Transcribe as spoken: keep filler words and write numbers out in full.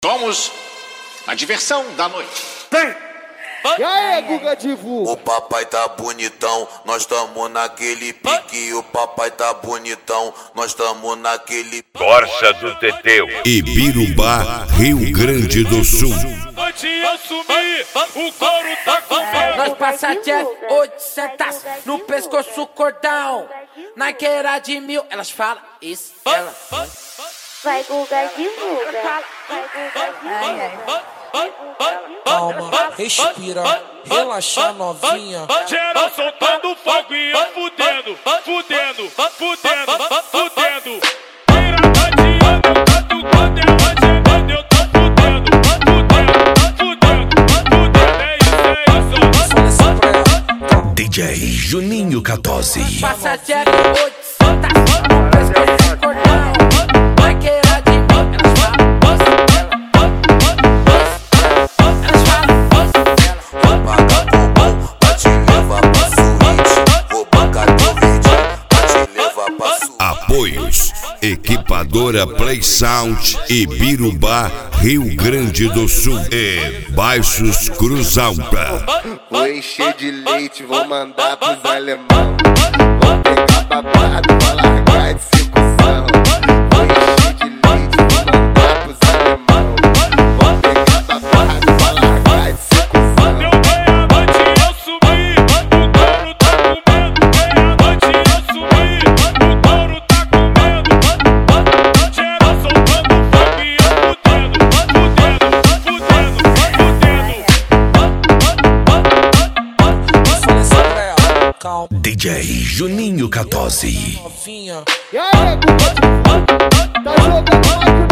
Somos a diversão da noite. Tem! E aí, Guga Divu? O papai tá bonitão, nós tamo naquele pique. O papai tá bonitão, nós tamo naquele pique. Corsa do Teteu, Ibirubá, Rio Grande do Sul. Antes eu sumir, o couro tá com medo. Nós passa de oitocentos no pescoço cordão. Na queira de mil, elas falam isso, ela. Vai, Guga, divulga. Vai, Guga, divulga. Calma, respira, relaxa novinha. Geral soltando fogo e eu fudendo, fudendo, fudendo, fudendo. Vira bateando, tanto quando é bateando, eu tô fudendo, fudendo, fudendo, fudendo. É isso, é isso. D J Juninho quatorze. Passa de oitocentos no pescoço cordão. Na queira de mil, elas falam Apoios: Equipadora Play Sound, Ibirubá, Rio Grande do Sul e Baixos Cruzalta. Vou encher de leite, vou mandar pros alemão. Vou pegar babado, vou largar de circunção. Vou encher de leite, vou mandar pros alemão. Vou pegar babado, vou largar de circunção. Deu meia-noite e eu sumi, o couro tá com medo. Meia-noite e eu sumi, o couro tá com medo. Geral soltando fogo e eu fudendo, fudendo, fudendo, fudendo. Calma, D J Juninho quatorze. novinha. E aí, Guga Divu? Tá jogando mais que